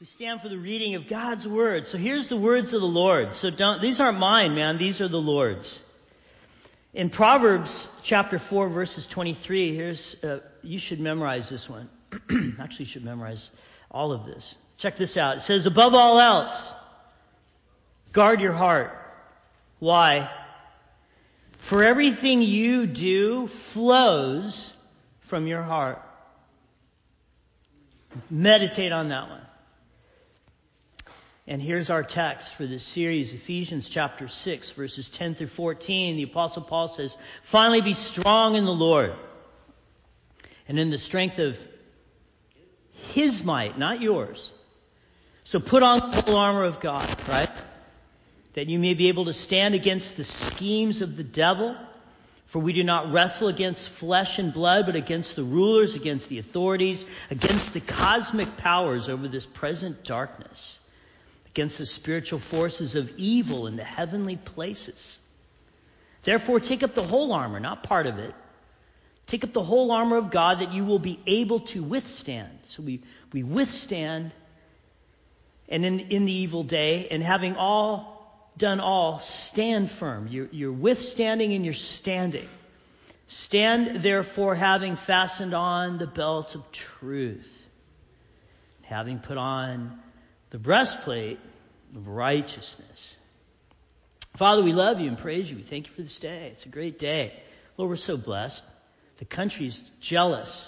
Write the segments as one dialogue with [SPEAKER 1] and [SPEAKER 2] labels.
[SPEAKER 1] We stand for the reading of God's Word. So here's the words of the Lord. These aren't mine, man. These are the Lord's. In Proverbs chapter 4, verses 23, you should memorize this one. Actually, you should memorize all of this. Check this out. It says, above all else, guard your heart. Why? For everything you do flows from your heart. Meditate on that one. And here's our text for this series, Ephesians chapter 6, verses 10 through 14. The Apostle Paul says, finally be strong in the Lord and in the strength of His might, not yours. So put on the whole armor of God, right? That you may be able to stand against the schemes of the devil. For we do not wrestle against flesh and blood, but against the rulers, against the authorities, against the cosmic powers over this present darkness, against the spiritual forces of evil in the heavenly places. Therefore, take up the whole armor, not part of it. Take up the whole armor of God that you will be able to withstand. So we withstand and in the evil day, and having done all, stand firm. You're withstanding and you're standing. Stand therefore, having fastened on the belt of truth, having put on the breastplate of righteousness. Father, we love you and praise you. We thank you for this day. It's a great day. Lord, we're so blessed. The country's jealous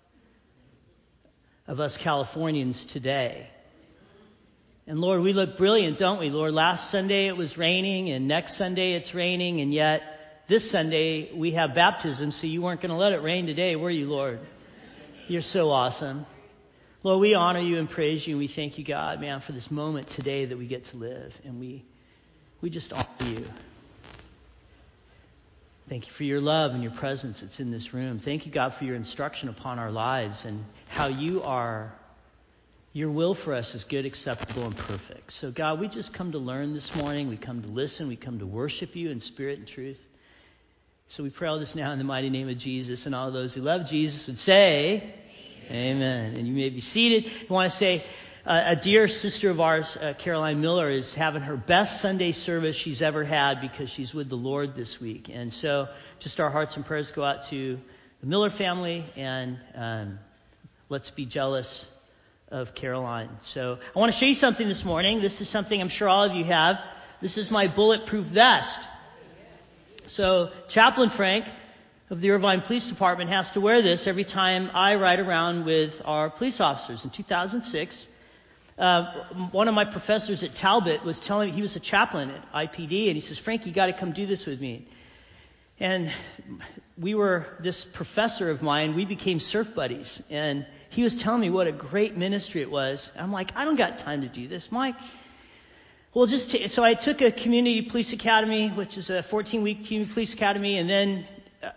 [SPEAKER 1] of us Californians today. And Lord, we look brilliant, don't we? Lord, last Sunday it was raining, and next Sunday it's raining, and yet this Sunday we have baptism, so you weren't going to let it rain today, were you, Lord? You're so awesome. Lord, we honor you and praise you, and we thank you, God, man, for this moment today that we get to live. And we just honor you. Thank you for your love and your presence that's in this room. Thank you, God, for your instruction upon our lives and how your will for us is good, acceptable, and perfect. So, God, we just come to learn this morning. We come to listen. We come to worship you in spirit and truth. So we pray all this now in the mighty name of Jesus, and all those who love Jesus would say, Amen. And you may be seated. I want to say a dear sister of ours, Caroline Miller, is having her best Sunday service she's ever had because she's with the Lord this week. And so just our hearts and prayers go out to the Miller family, and let's be jealous of Caroline. So I want to show you something this morning. This is something I'm sure all of you have. This is my bulletproof vest. So Chaplain Frank of the Irvine Police Department has to wear this every time I ride around with our police officers. In 2006, one of my professors at Talbot was telling me, he was a chaplain at IPD, and he says, Frank, you got to come do this with me. And this professor of mine, we became surf buddies, and he was telling me what a great ministry it was. I'm like, I don't got time to do this, Mike. Well, so I took a community police academy, which is a 14-week community police academy, and then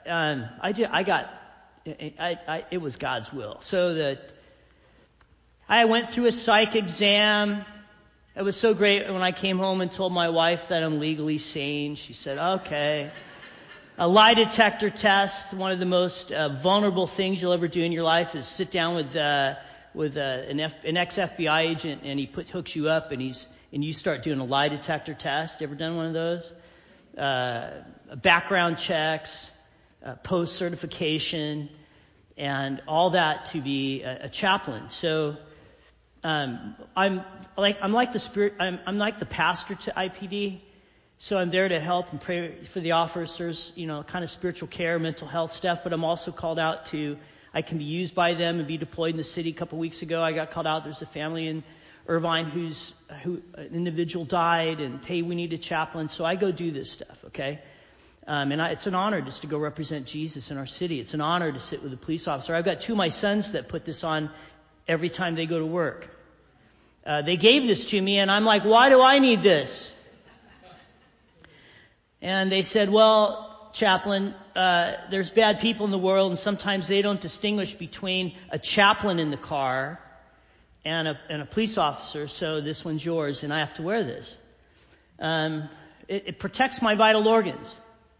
[SPEAKER 1] it was God's will. So I went through a psych exam. It was so great when I came home and told my wife that I'm legally sane. She said, okay. A lie detector test, one of the most vulnerable things you'll ever do in your life is sit down with an ex-FBI agent, and he hooks you up, and you start doing a lie detector test. Ever done one of those? Background checks, post-certification, and all that to be a chaplain. So I'm like the pastor to IPD. So I'm there to help and pray for the officers, kind of spiritual care, mental health stuff. But I'm also called out I can be used by them and be deployed in the city. A couple weeks ago, I got called out. There's a family in Irvine who an individual died, and hey, we need a chaplain. So I go do this stuff, okay? It's an honor just to go represent Jesus in our city. It's an honor to sit with a police officer. I've got two of my sons that put this on every time they go to work. They gave this to me, and I'm like, why do I need this? And they said, well, chaplain, there's bad people in the world, and sometimes they don't distinguish between a chaplain in the car and a police officer, so this one's yours, and I have to wear this. It protects my vital organs.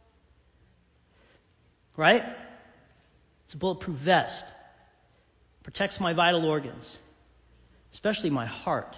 [SPEAKER 1] Right? It's a bulletproof vest. Protects my vital organs. especially my heart.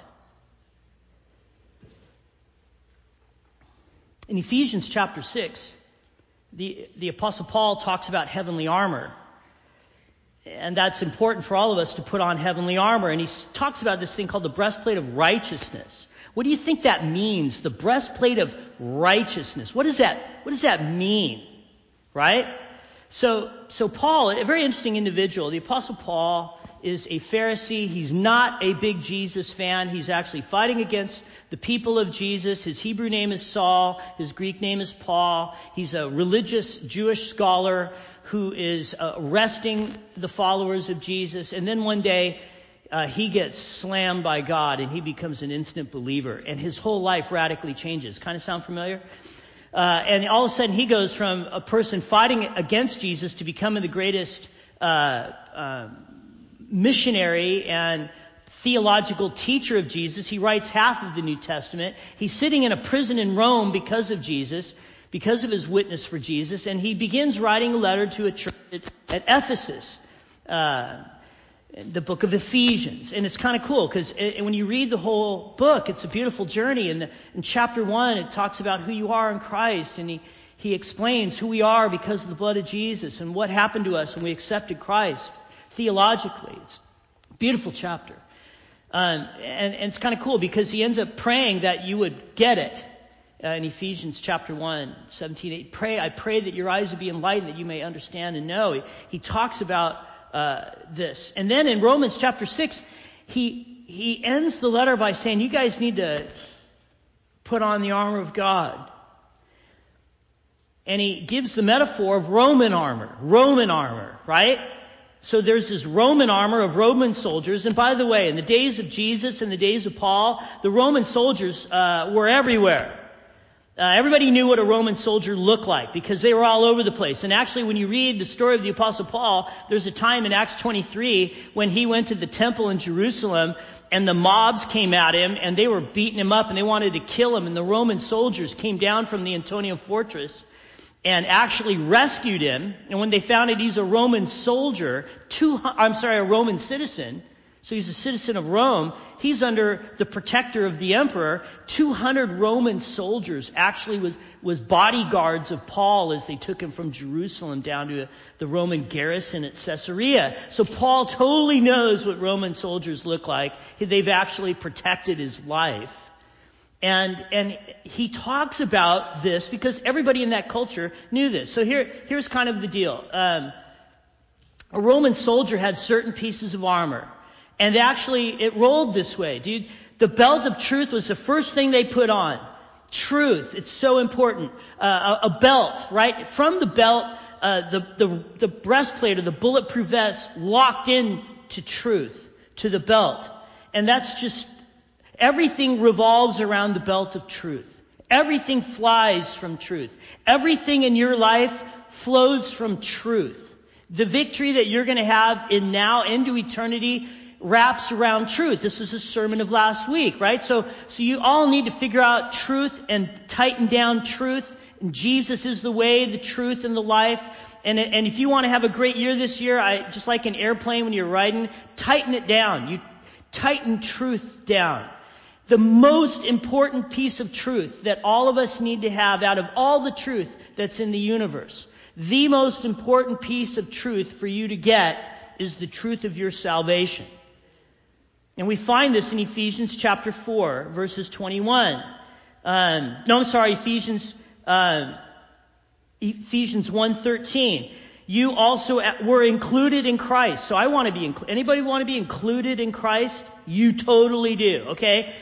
[SPEAKER 1] In Ephesians chapter 6, the Apostle Paul talks about heavenly armor. And that's important for all of us to put on heavenly armor. And he talks about this thing called the breastplate of righteousness. What do you think that means? The breastplate of righteousness. What does that mean? Right? So Paul, a very interesting individual. The Apostle Paul is a Pharisee. He's not a big Jesus fan. He's actually fighting against the people of Jesus. His Hebrew name is Saul. His Greek name is Paul. He's a religious Jewish scholar who is arresting the followers of Jesus. And then one day, he gets slammed by God and he becomes an instant believer. And his whole life radically changes. Kind of sound familiar? And all of a sudden, he goes from a person fighting against Jesus to becoming the greatest missionary and theological teacher of Jesus. He writes half of the New Testament. He's sitting in a prison in Rome because of Jesus, because of his witness for Jesus, and he begins writing a letter to a church at Ephesus, the book of Ephesians. And it's kind of cool because when you read the whole book, it's a beautiful journey. In chapter 1, it talks about who you are in Christ, and he explains who we are because of the blood of Jesus and what happened to us when we accepted Christ theologically. It's a beautiful chapter. And it's kind of cool because he ends up praying that you would get it. In Ephesians chapter 1, 17, I pray that your eyes would be enlightened, that you may understand and know. He talks about this. And then in Romans chapter 6, he ends the letter by saying, you guys need to put on the armor of God. And he gives the metaphor of Roman armor, right? So there's this Roman armor of Roman soldiers. And by the way, in the days of Jesus and the days of Paul, the Roman soldiers were everywhere. Everybody knew what a Roman soldier looked like because they were all over the place. And actually, when you read the story of the Apostle Paul, there's a time in Acts 23 when he went to the temple in Jerusalem and the mobs came at him and they were beating him up and they wanted to kill him. And the Roman soldiers came down from the Antonia fortress and actually rescued him. And when they found out he's a Roman soldier, a Roman citizen, so he's a citizen of Rome, he's under the protector of the emperor. 200 Roman soldiers actually was bodyguards of Paul as they took him from Jerusalem down to the Roman garrison at Caesarea. So Paul totally knows what Roman soldiers look like. They've actually protected his life. And he talks about this because everybody in that culture knew this. So here's kind of the deal. A Roman soldier had certain pieces of armor. And actually, it rolled this way, dude. The belt of truth was the first thing they put on. Truth. It's so important. A belt, right? From the belt, the breastplate or the bulletproof vest locked in to truth, to the belt. And that's just, everything revolves around the belt of truth. Everything flies from truth. Everything in your life flows from truth. The victory that you're going to have in now into eternity wraps around truth. This was a sermon of last week, right? So you all need to figure out truth and tighten down truth. And Jesus is the way, the truth, and the life. And if you want to have a great year this year, just like an airplane when you're riding, tighten it down. You tighten truth down. The most important piece of truth that all of us need to have out of all the truth that's in the universe, the most important piece of truth for you to get is the truth of your salvation. And we find this in Ephesians chapter 4, verses 21. Ephesians 1:13. You also were included in Christ. So I want to be anybody want to be included in Christ? You totally do, okay?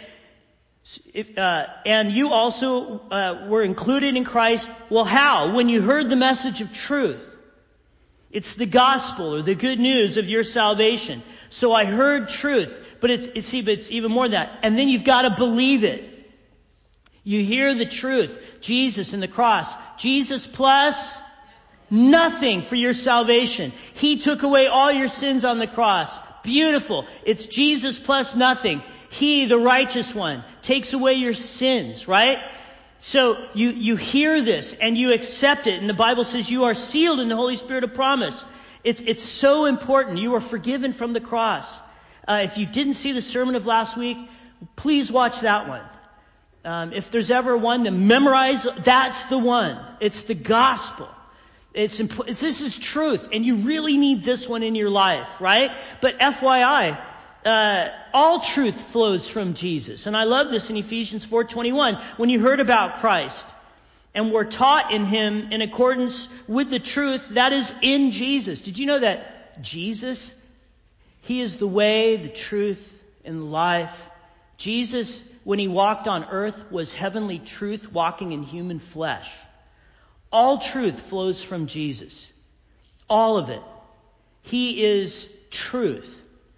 [SPEAKER 1] And you also were included in Christ. Well, how? When you heard the message of truth. It's the gospel or the good news of your salvation. So I heard truth. But it's even more than that. And then you've got to believe it. You hear the truth. Jesus and the cross. Jesus plus nothing for your salvation. He took away all your sins on the cross. Beautiful. It's Jesus plus nothing. He, the righteous one, takes away your sins, right? So you hear this and you accept it. And the Bible says you are sealed in the Holy Spirit of promise. It's so important. You are forgiven from the cross. If you didn't see the sermon of last week, please watch that one. If there's ever one to memorize, that's the one. It's the gospel. This is truth, and you really need this one in your life, right? But FYI, all truth flows from Jesus. And I love this in Ephesians 4:21. When you heard about Christ and were taught in him in accordance with the truth that is in Jesus. Did you know that Jesus, he is the way, the truth, and the life? Jesus, when he walked on earth, was heavenly truth walking in human flesh. All truth flows from Jesus. All of it. He is truth.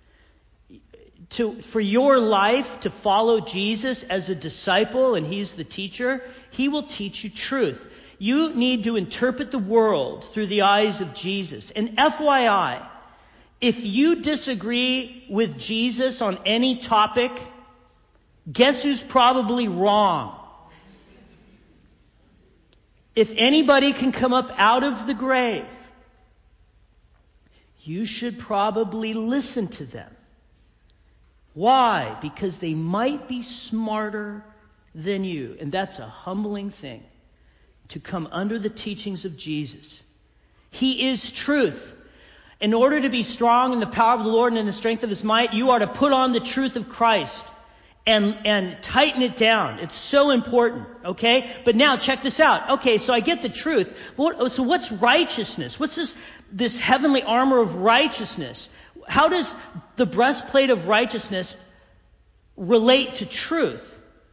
[SPEAKER 1] For your life to follow Jesus as a disciple, and he's the teacher, he will teach you truth. You need to interpret the world through the eyes of Jesus. And FYI, if you disagree with Jesus on any topic, guess who's probably wrong? If anybody can come up out of the grave, you should probably listen to them. Why? Because they might be smarter than you. And that's a humbling thing, to come under the teachings of Jesus. He is truth. In order to be strong in the power of the Lord and in the strength of his might, you are to put on the truth of Christ and tighten it down. It's so important, okay? But now check this out. Okay, so I get the truth. So what's righteousness? What's this heavenly armor of righteousness? How does the breastplate of righteousness relate to truth?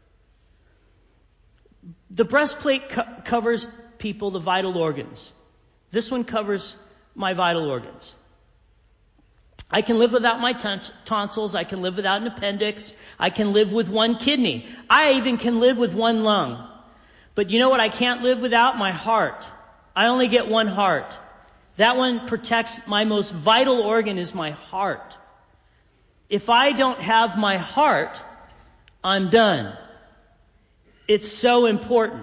[SPEAKER 1] The breastplate covers people, the vital organs. This one covers my vital organs. I can live without my tonsils. I can live without an appendix. I can live with one kidney. I even can live with one lung. But you know what I can't live without? My heart. I only get one heart. That one protects my most vital organ is my heart. If I don't have my heart, I'm done. It's so important.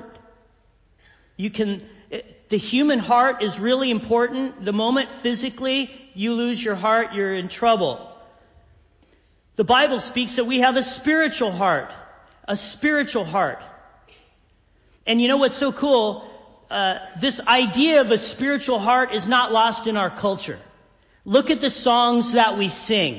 [SPEAKER 1] The human heart is really important. The moment physically you lose your heart, you're in trouble. The Bible speaks that we have a spiritual heart. A spiritual heart. And you know what's so cool? This idea of a spiritual heart is not lost in our culture. Look at the songs that we sing.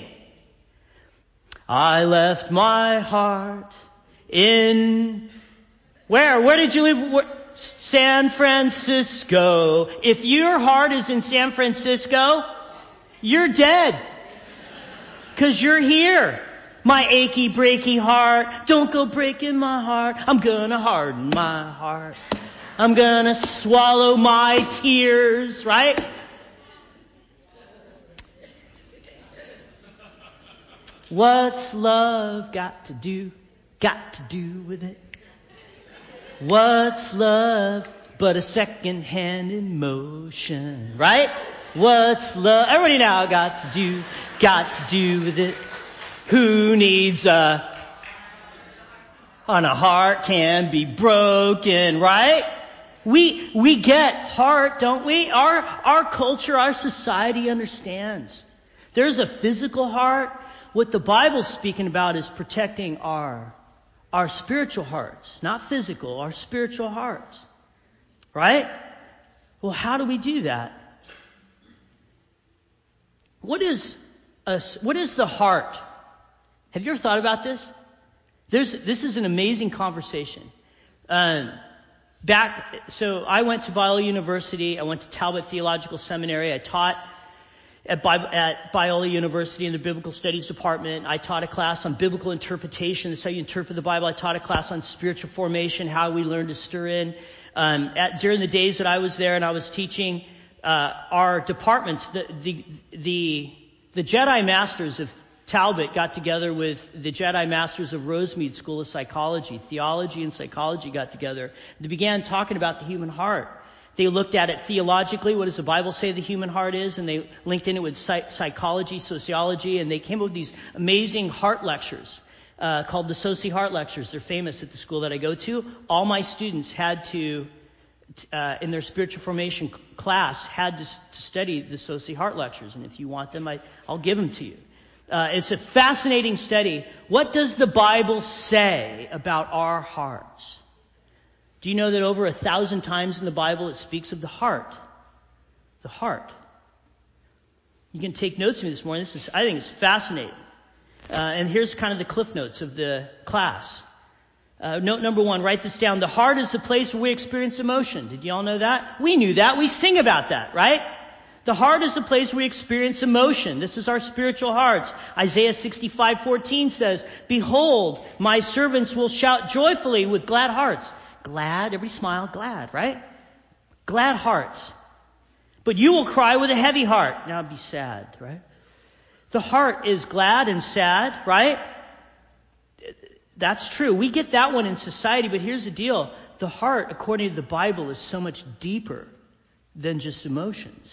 [SPEAKER 1] I left my heart in... Where did you live? San Francisco. If your heart is in San Francisco, you're dead. 'Cause you're here. My achy, breaky heart. Don't go breaking my heart. I'm gonna harden my heart. I'm gonna swallow my tears, right? What's love got to do with it? What's love but a second-hand emotion, right? What's love? Everybody now got to do with it. Who needs on a heart can be broken, right? We get heart, don't we? Our culture, our society understands. There's a physical heart. What the Bible's speaking about is protecting our spiritual hearts, not physical, our spiritual hearts. Right? Well, how do we do that? What is the heart? Have you ever thought about this? This is an amazing conversation. So I went to Biola University. I went to Talbot Theological Seminary. I taught at Biola University in the Biblical Studies Department. I taught a class on biblical interpretation. That's how you interpret the Bible. I taught a class on spiritual formation, how we learn to stir in. During the days that I was there and I was teaching, our departments, the Jedi Masters of Talbot got together with the Jedi Masters of Rosemead School of Psychology. Theology and psychology got together. They began talking about the human heart. They looked at it theologically. What does the Bible say the human heart is? And they linked in it with psychology, sociology, and they came up with these amazing heart lectures called the Soci Heart Lectures. They're famous at the school that I go to. All my students had to, in their spiritual formation class, had to study the Soci Heart Lectures. And if you want them, I'll give them to you. It's a fascinating study. What does the Bible say about our hearts? Do you know that over 1,000 times in the Bible it speaks of the heart? The heart. You can take notes of me this morning. I think it's fascinating. And here's kind of the cliff notes of the class. Note number 1, write this down. The heart is the place where we experience emotion. Did you all know that? We knew that. We sing about that, right? The heart is the place where we experience emotion. This is our spiritual hearts. Isaiah 65:14 says, "Behold, my servants will shout joyfully with glad hearts." Glad, everybody smile, glad, right? Glad hearts. "But you will cry with a heavy heart." Now be sad, right? The heart is glad and sad, right? That's true. We get that one in society, but here's the deal. The heart, according to the Bible, is so much deeper than just emotions.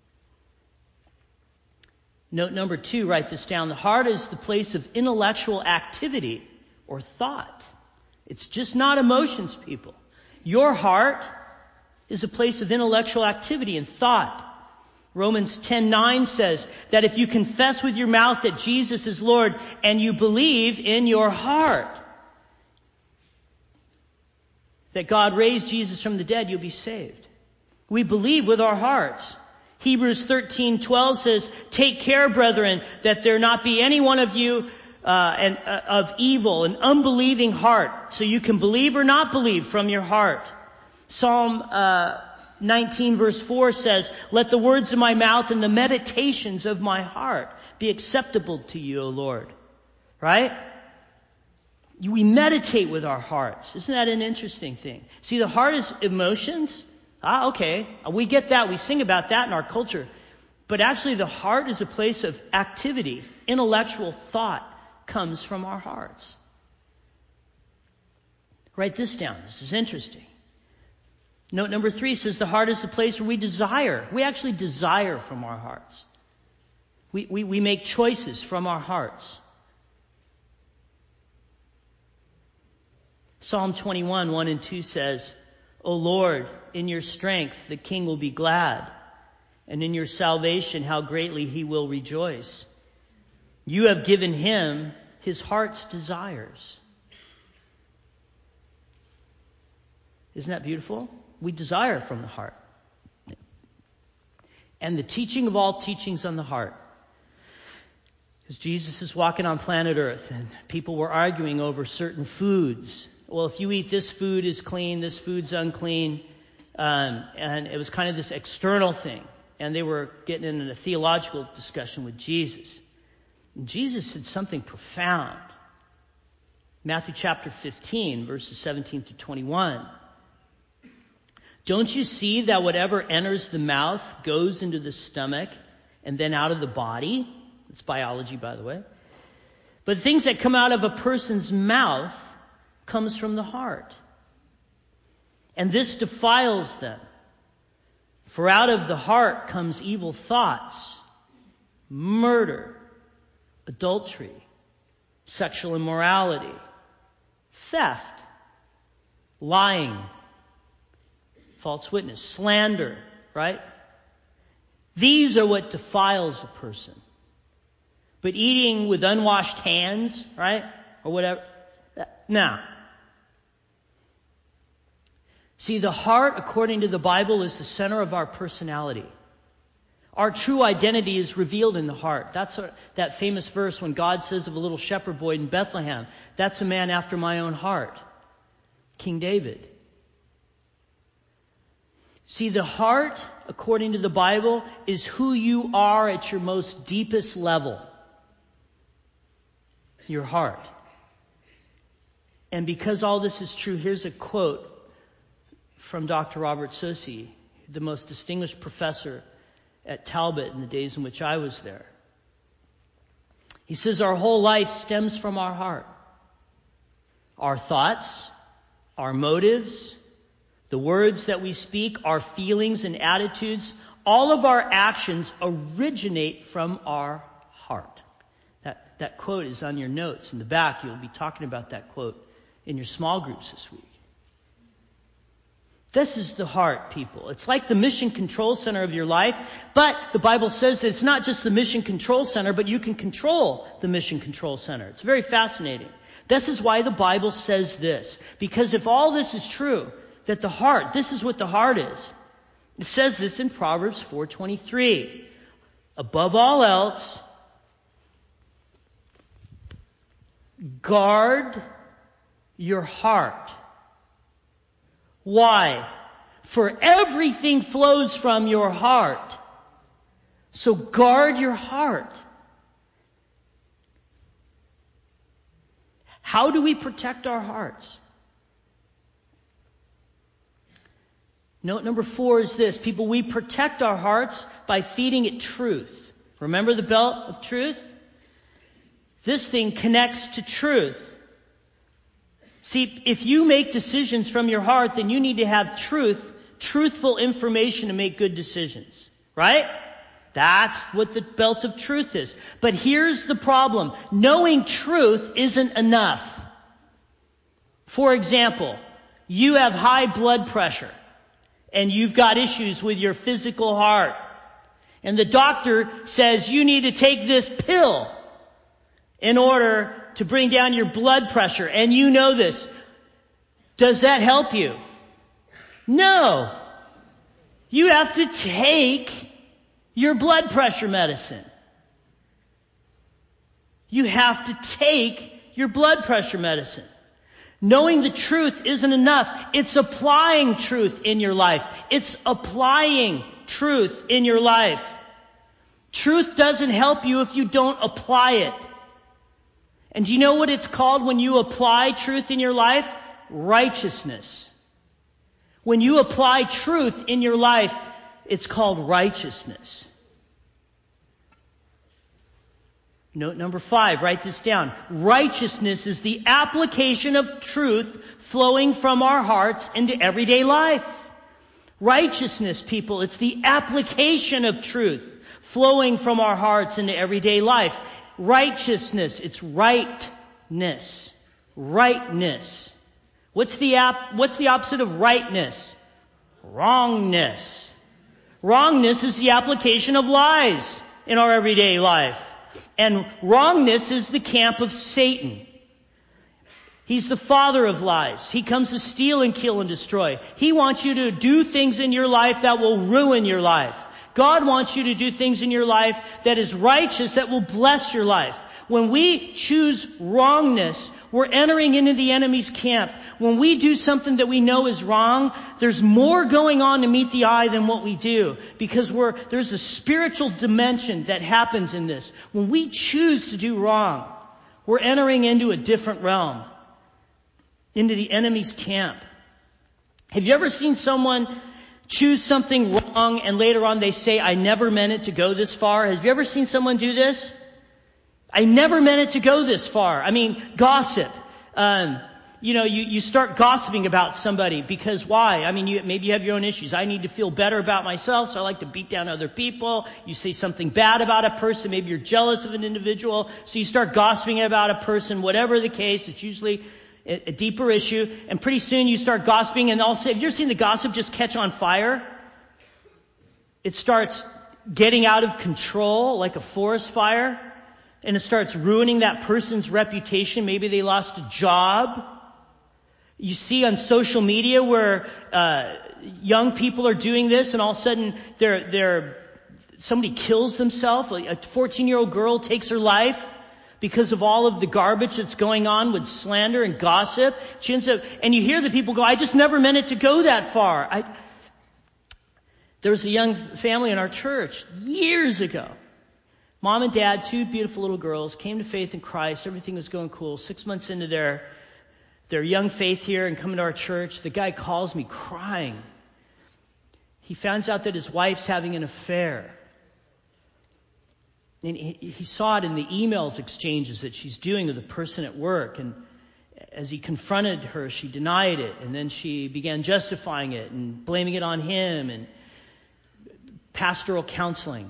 [SPEAKER 1] Note number 2, write this down. The heart is the place of intellectual activity or thought. It's just not emotions, people. Your heart is a place of intellectual activity and thought. Romans 10:9 says that if you confess with your mouth that Jesus is Lord and you believe in your heart that God raised Jesus from the dead, you'll be saved. We believe with our hearts. Hebrews 13:12 says, "Take care, brethren, that there not be any one of you of evil and unbelieving heart, so you can believe or not believe from your heart." Psalm 19 verse 4 says, "Let the words of my mouth and the meditations of my heart be acceptable to you, O Lord." Right? We meditate with our hearts. Isn't that an interesting thing? See, the heart is emotions. Okay. We get that. We sing about that in our culture. But actually the heart is a place of activity. Intellectual thought comes from our hearts. Write this down. This is interesting. Note number 3 says the heart is the place where we desire. We actually desire from our hearts. We make choices from our hearts. Psalm 21, 1 and 2 says, "O Lord, in your strength the king will be glad, and in your salvation how greatly he will rejoice. You have given him his heart's desires." Isn't that beautiful? We desire from the heart. And the teaching of all teachings on the heart. Because Jesus is walking on planet Earth and people were arguing over certain foods. Well, if you eat this food is clean, this food's unclean. And it was kind of this external thing. And they were getting into a theological discussion with Jesus. And Jesus said something profound. Matthew chapter 15, verses 17 to 21. "Don't you see that whatever enters the mouth goes into the stomach and then out of the body?" It's biology, by the way. "But things that come out of a person's mouth comes from the heart. And this defiles them. For out of the heart comes evil thoughts, murder, adultery, sexual immorality, theft, lying, false witness, slander," right? These are what defiles a person. But eating with unwashed hands, right? Or whatever, nah. See, the heart, according to the Bible, is the center of our personality. Our true identity is revealed in the heart. That's that famous verse when God says of a little shepherd boy in Bethlehem, "That's a man after my own heart." King David. See, the heart, according to the Bible, is who you are at your most deepest level. Your heart. And because all this is true, here's a quote from Dr. Robert Saucy, the most distinguished professor at Talbot in the days in which I was there. He says, "Our whole life stems from our heart. Our thoughts, our motives, the words that we speak, our feelings and attitudes, all of our actions originate from our heart." That quote is on your notes in the back. You'll be talking about that quote in your small groups this week. This is the heart, people. It's like the mission control center of your life, but the Bible says that it's not just the mission control center, but you can control the mission control center. It's very fascinating. This is why the Bible says this. Because if all this is true, that the heart, this is what the heart is. It says this in Proverbs 4:23. Above all else, guard your heart. Why? For everything flows from your heart. So guard your heart. How do we protect our hearts? Note number 4 is this. People, we protect our hearts by feeding it truth. Remember the belt of truth? This thing connects to truth. See, if you make decisions from your heart, then you need to have truthful information to make good decisions. Right? That's what the belt of truth is. But here's the problem. Knowing truth isn't enough. For example, you have high blood pressure and you've got issues with your physical heart. And the doctor says you need to take this pill in order to bring down your blood pressure. And you know this. Does that help you? No. You have to take your blood pressure medicine. You have to take your blood pressure medicine. Knowing the truth isn't enough. It's applying truth in your life. It's applying truth in your life. Truth doesn't help you if you don't apply it. And do you know what it's called when you apply truth in your life? Righteousness. When you apply truth in your life, it's called righteousness. Note number 5, write this down. Righteousness is the application of truth flowing from our hearts into everyday life. Righteousness, people, it's the application of truth flowing from our hearts into everyday life. Righteousness, it's rightness. Rightness. What's the opposite of rightness? Wrongness. Wrongness is the application of lies in our everyday life. And wrongness is the camp of Satan. He's the father of lies. He comes to steal and kill and destroy. He wants you to do things in your life that will ruin your life. God wants you to do things in your life that is righteous, that will bless your life. When we choose wrongness, we're entering into the enemy's camp. When we do something that we know is wrong, there's more going on to meet the eye than what we do. Because there's a spiritual dimension that happens in this. When we choose to do wrong, we're entering into a different realm. Into the enemy's camp. Have you ever seen someone choose something wrong and later on they say, I never meant it to go this far? Have you ever seen someone do this? I never meant it to go this far. I mean, gossip. You start gossiping about somebody because why? I mean, maybe you have your own issues. I need to feel better about myself, so I like to beat down other people. You say something bad about a person. Maybe you're jealous of an individual, so you start gossiping about a person. Whatever the case, it's usually a deeper issue. And pretty soon you start gossiping, and have you ever seen the gossip just catch on fire? It starts getting out of control like a forest fire. And it starts ruining that person's reputation. Maybe they lost a job. You see on social media where young people are doing this, and all of a sudden somebody kills themselves. A 14-year-old girl takes her life because of all of the garbage that's going on with slander and gossip. She ends up, and you hear the people go, I just never meant it to go that far. There was a young family in our church years ago. Mom and dad, 2 beautiful little girls, came to faith in Christ. Everything was going cool. 6 months into their young faith here and coming to our church, the guy calls me crying. He finds out that his wife's having an affair. And he saw it in the emails exchanges that she's doing with the person at work. And as he confronted her, she denied it. And then she began justifying it and blaming it on him. And pastoral counseling,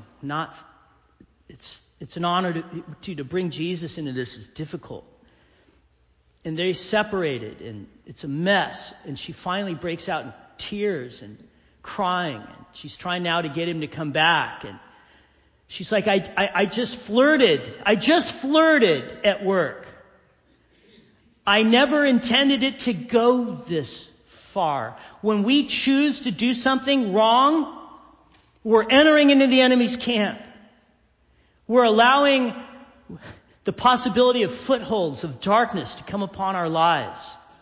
[SPEAKER 1] it's an honor to bring Jesus into this is difficult. And they separated, and it's a mess. And she finally breaks out tears and crying. And she's trying now to get him to come back. And she's like, I just flirted. I just flirted at work. I never intended it to go this far. When we choose to do something wrong, we're entering into the enemy's camp. We're allowing the possibility of footholds of darkness to come upon our lives.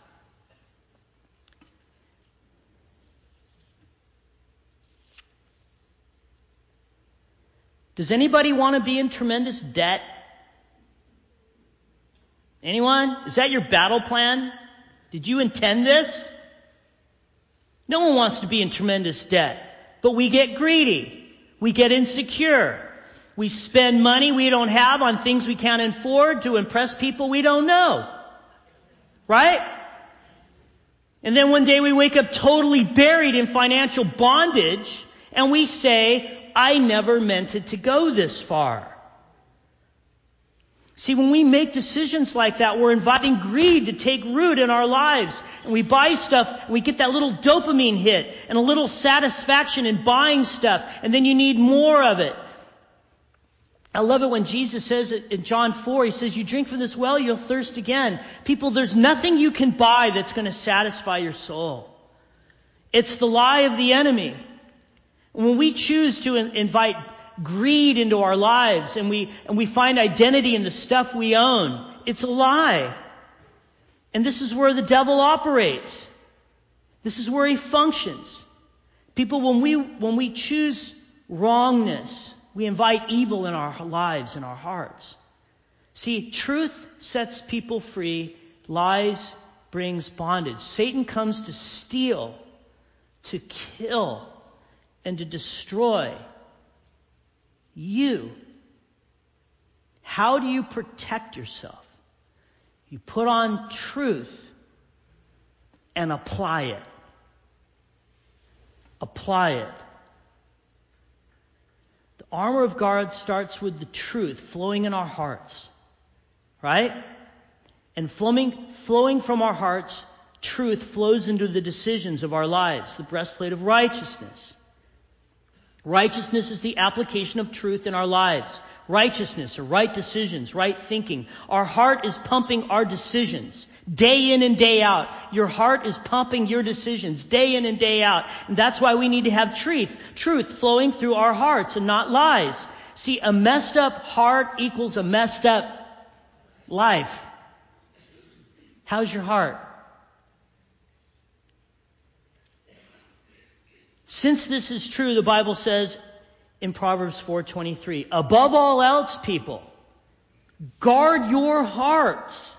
[SPEAKER 1] Does anybody want to be in tremendous debt? Anyone? Is that your battle plan? Did you intend this? No one wants to be in tremendous debt. But we get greedy. We get insecure. We spend money we don't have on things we can't afford to impress people we don't know. Right? And then one day we wake up totally buried in financial bondage and we say, I never meant it to go this far. See, when we make decisions like that, we're inviting greed to take root in our lives. And we buy stuff and we get that little dopamine hit and a little satisfaction in buying stuff. And then you need more of it. I love it when Jesus says it in John 4, he says, you drink from this well, you'll thirst again. People, there's nothing you can buy that's going to satisfy your soul. It's the lie of the enemy. When we choose to invite greed into our lives and we find identity in the stuff we own, it's a lie. And this is where the devil operates. This is where he functions. People, when we choose wrongness, we invite evil in our lives, in our hearts. See, truth sets people free. Lies brings bondage. Satan comes to steal, to kill, and to destroy you. How do you protect yourself? You put on truth and apply it. Apply it. The armor of God starts with the truth flowing in our hearts. Right? And flowing from our hearts, truth flows into the decisions of our lives. The breastplate of righteousness. Righteousness is the application of truth in our lives. Righteousness, or right decisions, right thinking. Our heart is pumping our decisions day in and day out. Your heart is pumping your decisions day in and day out. And that's why we need to have truth flowing through our hearts and not lies. See, a messed up heart equals a messed up life. How's your heart? Since this is true, the Bible says in Proverbs 4:23, above all else, people, guard your hearts.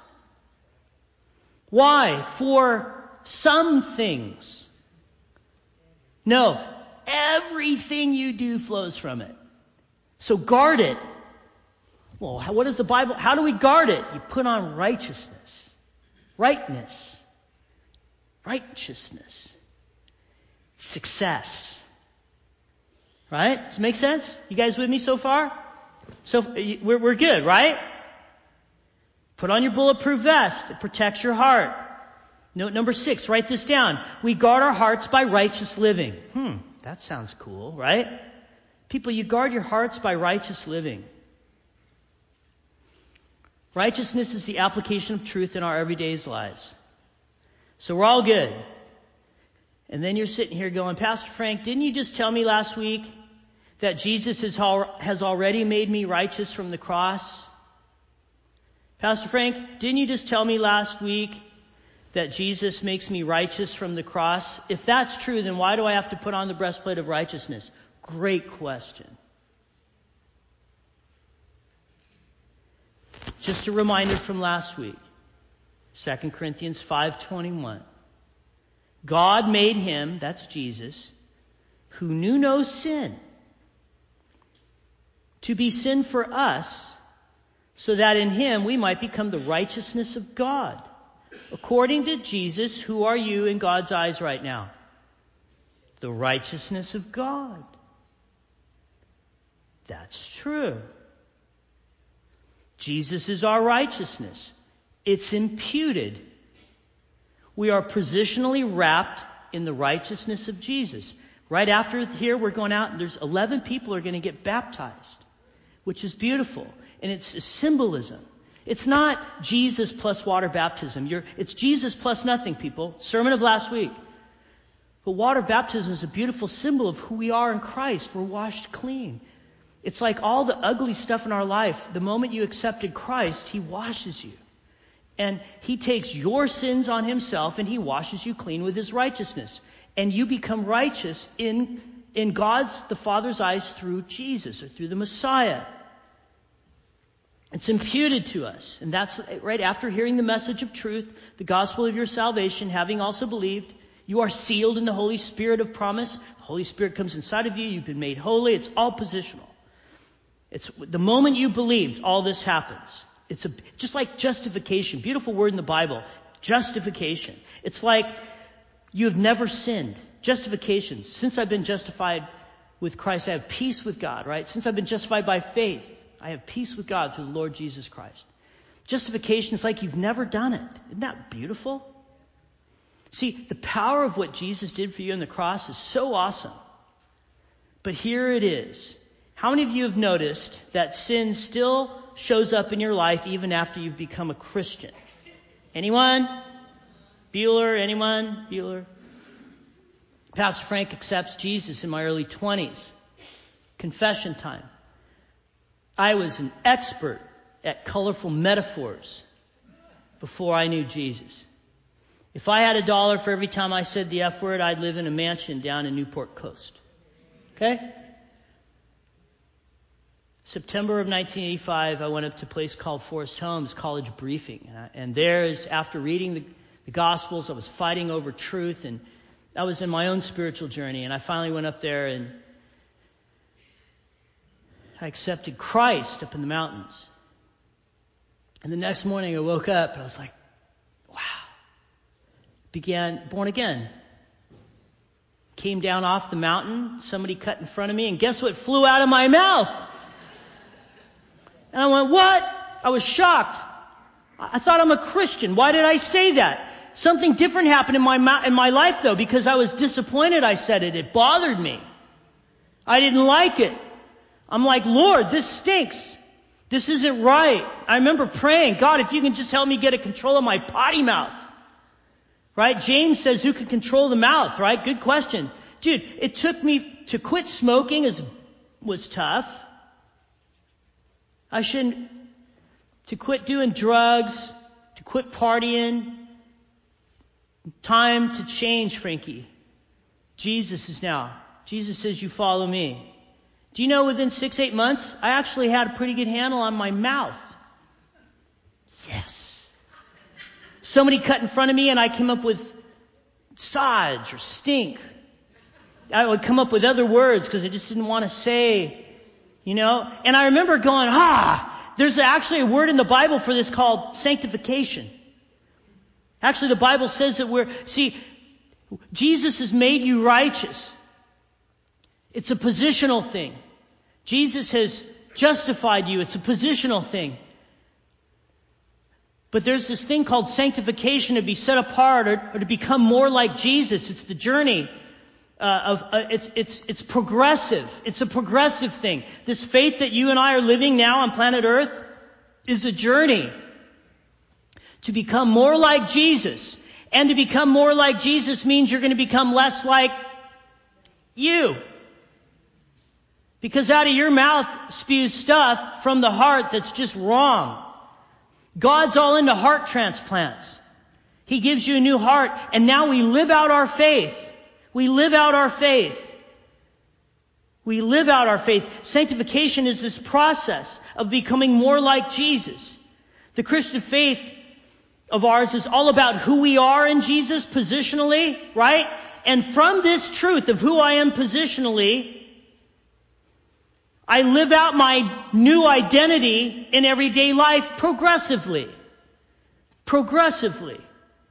[SPEAKER 1] Why? For some things. No, everything you do flows from it. So guard it. Well, what is the Bible? How do we guard it? You put on righteousness. Rightness. Righteousness. Success. Right? Does it make sense? You guys with me so far? So we're good, right? Put on your bulletproof vest. It protects your heart. Note number 6, write this down. We guard our hearts by righteous living. That sounds cool, right? People, you guard your hearts by righteous living. Righteousness is the application of truth in our everyday lives. So we're all good. And then you're sitting here going, Pastor Frank, didn't you just tell me last week that Jesus has already made me righteous from the cross? Pastor Frank, didn't you just tell me last week that Jesus makes me righteous from the cross? If that's true, then why do I have to put on the breastplate of righteousness? Great question. Just a reminder from last week. 2 Corinthians 5:21. God made him, that's Jesus, who knew no sin, to be sin for us, so that in him we might become the righteousness of God. According to Jesus, who are you in God's eyes right now? The righteousness of God. That's true. Jesus is our righteousness. It's imputed. We are positionally wrapped in the righteousness of Jesus. Right after here, we're going out and there's 11 people are going to get baptized, which is beautiful. And it's a symbolism. It's not Jesus plus water baptism. It's Jesus plus nothing, people. Sermon of last week. But water baptism is a beautiful symbol of who we are in Christ. We're washed clean. It's like all the ugly stuff in our life. The moment you accepted Christ, He washes you. And He takes your sins on Himself and He washes you clean with His righteousness. And you become righteous in God's, the Father's eyes through Jesus or through the Messiah. It's imputed to us. And that's right after hearing the message of truth, the gospel of your salvation, having also believed, you are sealed in the Holy Spirit of promise. The Holy Spirit comes inside of you. You've been made holy. It's all positional. It's the moment you believed, all this happens. It's just like justification. Beautiful word in the Bible. Justification. It's like you have never sinned. Justification. Since I've been justified with Christ, I have peace with God, right? Since I've been justified by faith, I have peace with God through the Lord Jesus Christ. Justification is like you've never done it. Isn't that beautiful? See, the power of what Jesus did for you on the cross is so awesome. But here it is. How many of you have noticed that sin still shows up in your life even after you've become a Christian? Anyone? Bueller? Anyone? Bueller? Pastor Frank accepts Jesus in my early 20s. Confession time. I was an expert at colorful metaphors before I knew Jesus. If I had $1 for every time I said the F word, I'd live in a mansion down in Newport Coast. Okay? September of 1985, I went up to a place called Forest Homes College Briefing. And there is, after reading the Gospels, I was fighting over truth, and I was in my own spiritual journey. And I finally went up there and I accepted Christ up in the mountains. And the next morning I woke up and I was like, wow. Began born again. Came down off the mountain. Somebody cut in front of me. And guess what flew out of my mouth? And I went, what? I was shocked. I thought I'm a Christian. Why did I say that? Something different happened in my life though, because I was disappointed I said it. It bothered me. I didn't like it. I'm like, Lord, this stinks. This isn't right. I remember praying, God, if you can just help me get a control of my potty mouth. Right? James says, who can control the mouth, right? Good question. Dude, it took me to quit smoking was tough. To quit doing drugs, to quit partying. Time to change, Frankie. Jesus says, you follow me. Do you know within 6-8 months, I actually had a pretty good handle on my mouth. Yes. Somebody cut in front of me and I came up with sodge or stink. I would come up with other words because I just didn't want to say, And I remember going, there's actually a word in the Bible for this called sanctification. Actually, the Bible says that Jesus has made you righteous. It's a positional thing. Jesus has justified you. It's a positional thing. But there's this thing called sanctification, to be set apart or to become more like Jesus. It's the journey it's progressive. It's a progressive thing. This faith that you and I are living now on planet Earth is a journey to become more like Jesus. And to become more like Jesus means you're going to become less like you. Because out of your mouth spews stuff from the heart that's just wrong. God's all into heart transplants. He gives you a new heart, and now we live out our faith. We live out our faith. We live out our faith. Sanctification is this process of becoming more like Jesus. The Christian faith of ours is all about who we are in Jesus positionally, right? And from this truth of who I am positionally, I live out my new identity in everyday life progressively. Progressively.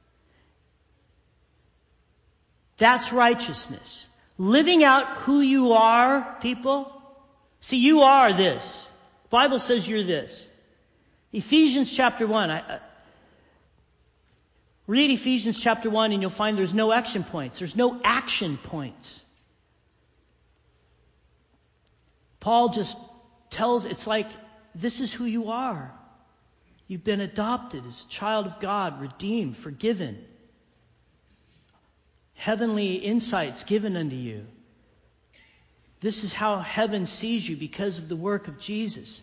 [SPEAKER 1] That's righteousness. Living out who you are, people. See, you are this. The Bible says you're this. Ephesians chapter 1. Read Ephesians chapter 1 and you'll find there's no action points. There's no action points. Paul just tells, it's like, this is who you are. You've been adopted as a child of God, redeemed, forgiven. Heavenly insights given unto you. This is how heaven sees you because of the work of Jesus.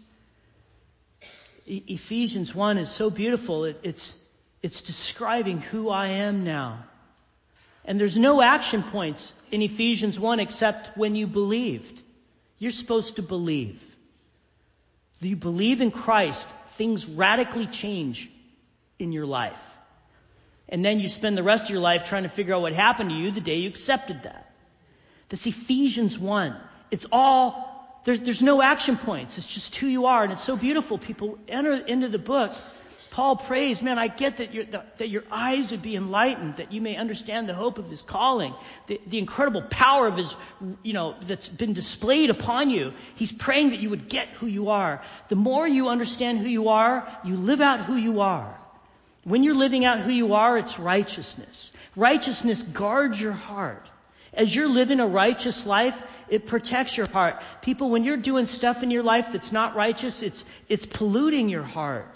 [SPEAKER 1] Ephesians 1 is so beautiful. It's describing who I am now. And there's no action points in Ephesians 1 except when you believed. You're supposed to believe. If you believe in Christ, things radically change in your life. And then you spend the rest of your life trying to figure out what happened to you the day you accepted that. That's Ephesians 1. It's all, there's no action points. It's just who you are. And it's so beautiful. People enter into the book. Paul prays, man, I get that your eyes would be enlightened, that you may understand the hope of his calling, the incredible power of his, that's been displayed upon you. He's praying that you would get who you are. The more you understand who you are, you live out who you are. When you're living out who you are, it's righteousness. Righteousness guards your heart. As you're living a righteous life, it protects your heart. People, when you're doing stuff in your life that's not righteous, it's polluting your heart.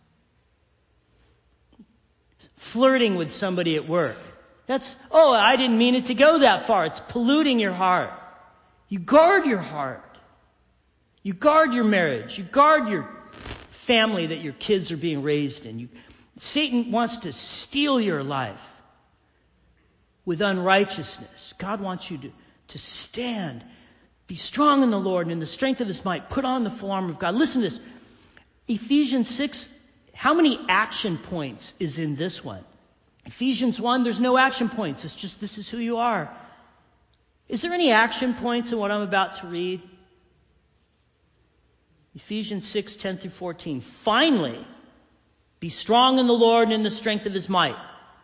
[SPEAKER 1] Flirting with somebody at work. I didn't mean it to go that far. It's polluting your heart. You guard your heart. You guard your marriage. You guard your family that your kids are being raised in. Satan wants to steal your life with unrighteousness. God wants you to stand. Be strong in the Lord and in the strength of his might. Put on the full armor of God. Listen to this. Ephesians 6, how many action points is in this one? Ephesians 1, there's no action points. It's just this is who you are. Is there any action points in what I'm about to read? Ephesians 6, 10 through 14. Finally, be strong in the Lord and in the strength of his might.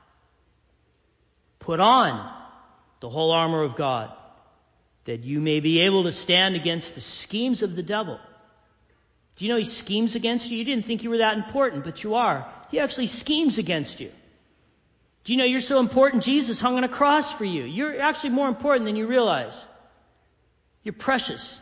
[SPEAKER 1] Put on the whole armor of God, that you may be able to stand against the schemes of the devil. Do you know he schemes against you? You didn't think you were that important, but you are. He actually schemes against you. Do you know you're so important? Jesus hung on a cross for you. You're actually more important than you realize. You're precious.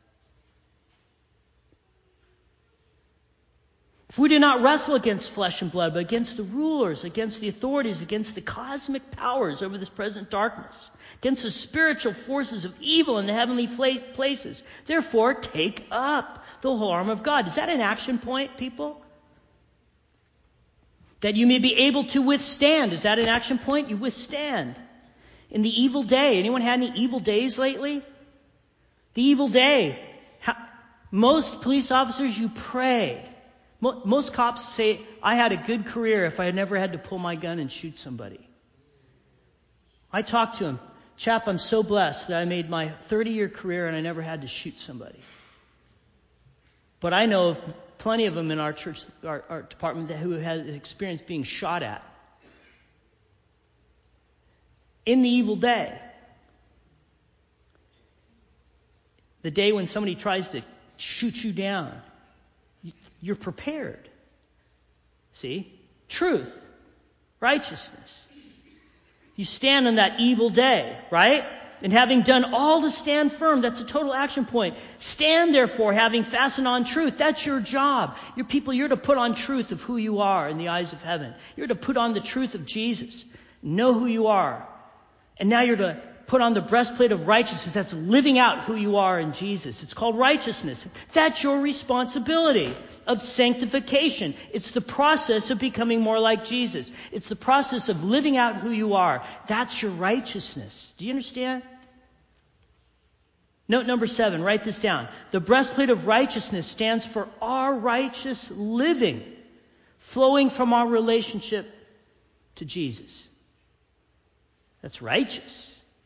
[SPEAKER 1] If we do not wrestle against flesh and blood, but against the rulers, against the authorities, against the cosmic powers over this present darkness, against the spiritual forces of evil in the heavenly places. Therefore, take up the whole armor of God. Is that an action point, people? That you may be able to withstand. Is that an action point? You withstand. In the evil day. Anyone had any evil days lately? The evil day. Most police officers, you pray. Most cops say, I had a good career if I had never had to pull my gun and shoot somebody. I talked to him. Chap, I'm so blessed that I made my 30-year career and I never had to shoot somebody. But I know of plenty of them in our church, our department, who has experienced being shot at. In the evil day. The day when somebody tries to shoot you down. You're prepared. See? Truth. Righteousness. You stand on that evil day, right? And having done all to stand firm, that's a total action point. Stand therefore, having fastened on truth. That's your job. You're to put on truth of who you are in the eyes of heaven. You're to put on the truth of Jesus. Know who you are. And now you're to put on the breastplate of righteousness. That's living out who you are in Jesus. It's called righteousness. That's your responsibility of sanctification. It's the process of becoming more like Jesus. It's the process of living out who you are. That's your righteousness. Do you understand? Note number 7, write this down. The breastplate of righteousness stands for our righteous living, flowing from our relationship to Jesus. That's righteous.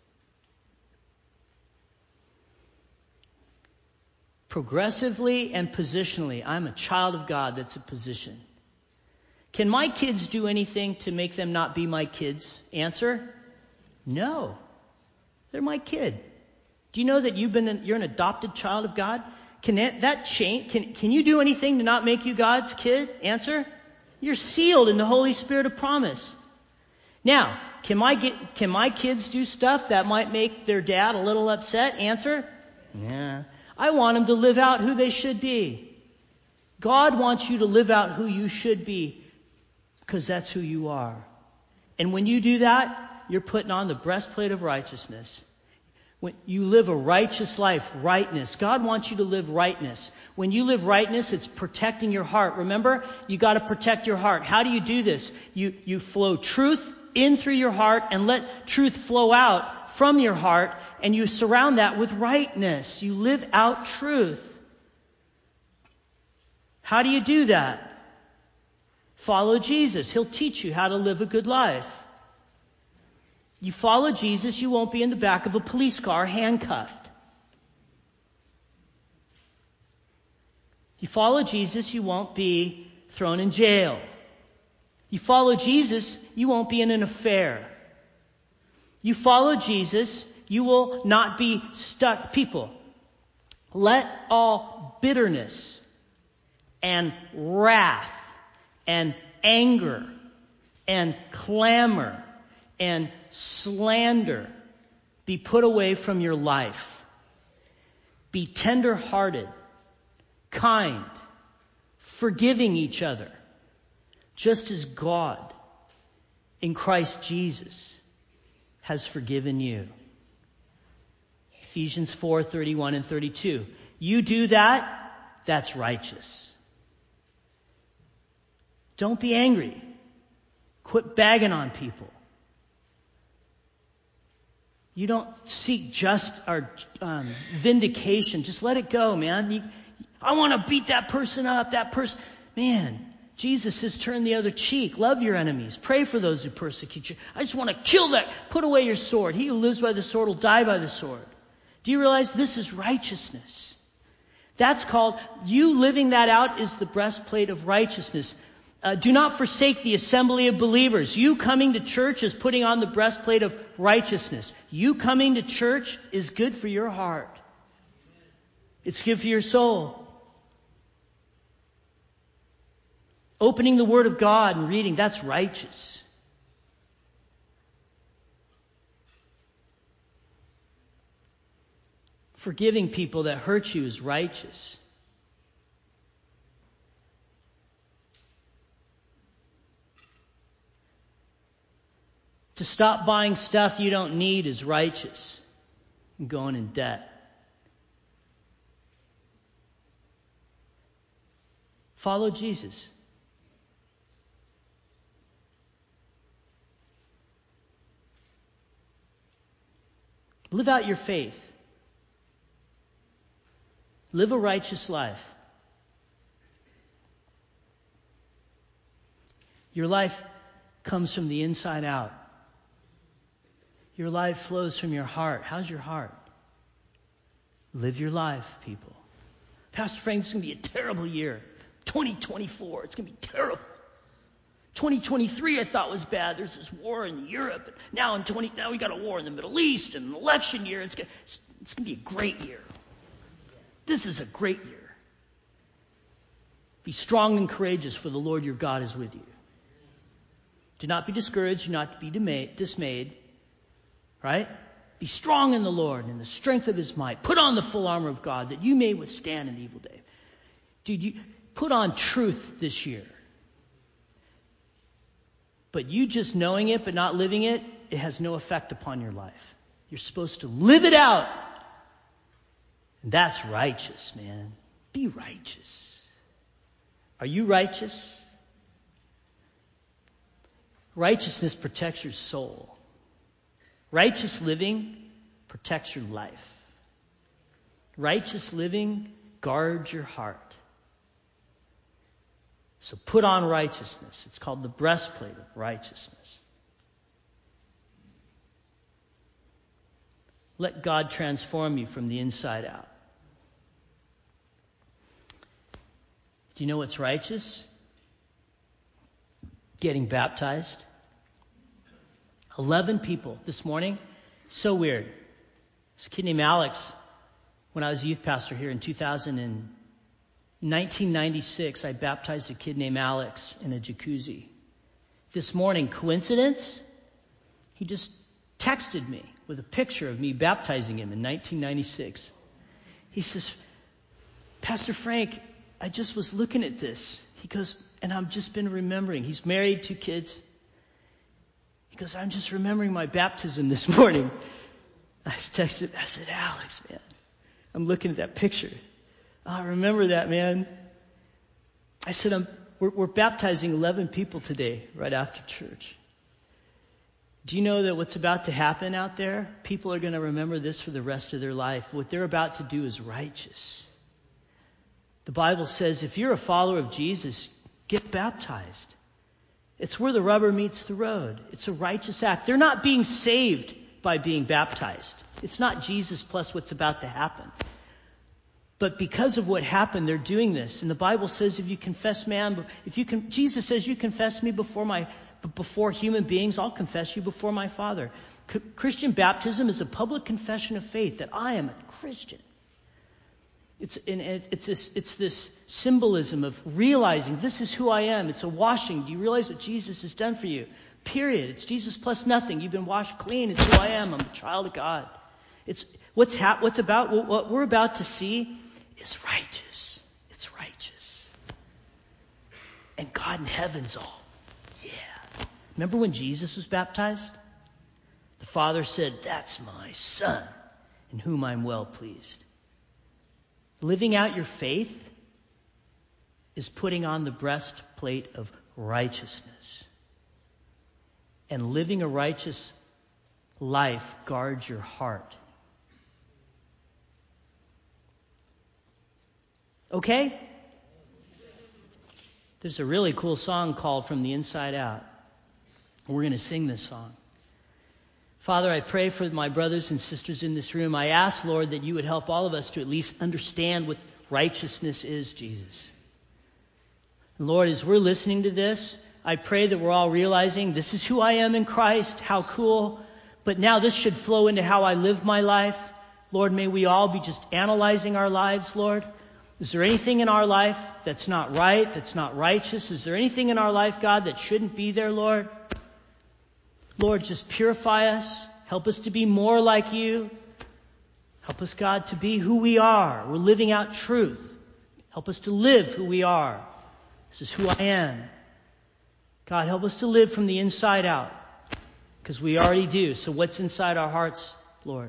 [SPEAKER 1] Progressively and positionally, I'm a child of God. That's a position. Can my kids do anything to make them not be my kids? Answer, no. They're my kid. Do you know that you're an adopted child of God? Can that change? Can you do anything to not make you God's kid? Answer, you're sealed in the Holy Spirit of promise. Now, can my kids do stuff that might make their dad a little upset? Answer? Yeah. I want them to live out who they should be. God wants you to live out who you should be because that's who you are. And when you do that, you're putting on the breastplate of righteousness. When you live a righteous life, rightness. God wants you to live rightness. When you live rightness, it's protecting your heart. Remember, you got to protect your heart. How do you do this? You flow truth in through your heart and let truth flow out from your heart, and you surround that with rightness. You live out truth. How do you do that? Follow Jesus. He'll teach you how to live a good life. You follow Jesus, you won't be in the back of a police car handcuffed. You follow Jesus, you won't be thrown in jail. You follow Jesus, you won't be in an affair. You follow Jesus, you will not be stuck. People, let all bitterness and wrath and anger and clamor and slander be put away from your life. Be tender-hearted, kind, forgiving each other, just as God in Christ Jesus has forgiven you. Ephesians 4:31 and 32. You do that, that's righteous. Don't be angry. Quit bagging on people. You don't seek just our vindication. Just let it go, man. I want to beat that person up. That person, man. Jesus has turned the other cheek. Love your enemies. Pray for those who persecute you. I just want to kill that. Put away your sword. He who lives by the sword will die by the sword. Do you realize this is righteousness? That's called, you living that out is the breastplate of righteousness. Do not forsake the assembly of believers. You coming to church is putting on the breastplate of righteousness. You coming to church is good for your heart. It's good for your soul. Opening the Word of God and reading, that's righteous. Forgiving people that hurt you is righteous. To stop buying stuff you don't need is righteous. And going in debt. Follow Jesus. Live out your faith. Live a righteous life. Your life comes from the inside out. Your life flows from your heart. How's your heart? Live your life, people. Pastor Frank, this is going to be a terrible year. 2024, it's going to be terrible. 2023 I thought was bad. There's this war in Europe. Now we got a war in the Middle East and an election year. It's going to be a great year. This is a great year. Be strong and courageous, for the Lord your God is with you. Do not be discouraged. Do not be dismayed. Right? Be strong in the Lord and in the strength of His might. Put on the full armor of God that you may withstand in the evil day. Dude, you put on truth this year. But you just knowing it but not living it, it has no effect upon your life. You're supposed to live it out. And that's righteous, man. Be righteous. Are you righteous? Righteousness protects your soul. Righteous living protects your life. Righteous living guards your heart. So put on righteousness. It's called the breastplate of righteousness. Let God transform you from the inside out. Do you know what's righteous? Getting baptized. 11 people this morning. So weird. This kid named Alex, when I was a youth pastor here in 1996, I baptized a kid named Alex in a jacuzzi. This morning, coincidence? He just texted me with a picture of me baptizing him in 1996. He says, Pastor Frank, I just was looking at this. He goes, and I've just been remembering. He's married, 2 kids. He goes, I'm just remembering my baptism this morning. I texted him. I said, Alex, man, I'm looking at that picture. Oh, I remember that, man. I said, we're baptizing 11 people today, right after church. Do you know that what's about to happen out there? People are going to remember this for the rest of their life. What they're about to do is righteous. The Bible says if you're a follower of Jesus, get baptized. It's where the rubber meets the road. It's a righteous act. They're not being saved by being baptized. It's not Jesus plus what's about to happen. But because of what happened, they're doing this. And the Bible says Jesus says you confess me before human beings, I'll confess you before my Father. Christian baptism is a public confession of faith that I am a Christian. It's this symbolism of realizing this is who I am. It's a washing. Do you realize what Jesus has done for you? Period. It's Jesus plus nothing. You've been washed clean. It's who I am. I'm a child of God. What we're about to see is righteous. It's righteous. And God in heaven's all, yeah. Remember when Jesus was baptized? The Father said, that's my Son, in whom I'm well pleased. Living out your faith is putting on the breastplate of righteousness. And living a righteous life guards your heart. Okay? There's a really cool song called From the Inside Out. We're going to sing this song. Father, I pray for my brothers and sisters in this room. I ask, Lord, that you would help all of us to at least understand what righteousness is, Jesus. And Lord, as we're listening to this, I pray that we're all realizing this is who I am in Christ. How cool. But now this should flow into how I live my life. Lord, may we all be just analyzing our lives, Lord. Is there anything in our life that's not right, that's not righteous? Is there anything in our life, God, that shouldn't be there, Lord? Lord, just purify us. Help us to be more like you. Help us, God, to be who we are. We're living out truth. Help us to live who we are. This is who I am. God, help us to live from the inside out. Because we already do. So what's inside our hearts, Lord?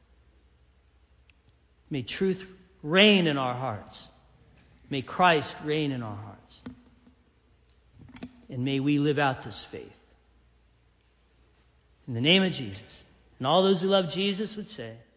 [SPEAKER 1] May truth reign in our hearts. May Christ reign in our hearts. And may we live out this faith. In the name of Jesus. And all those who love Jesus would say,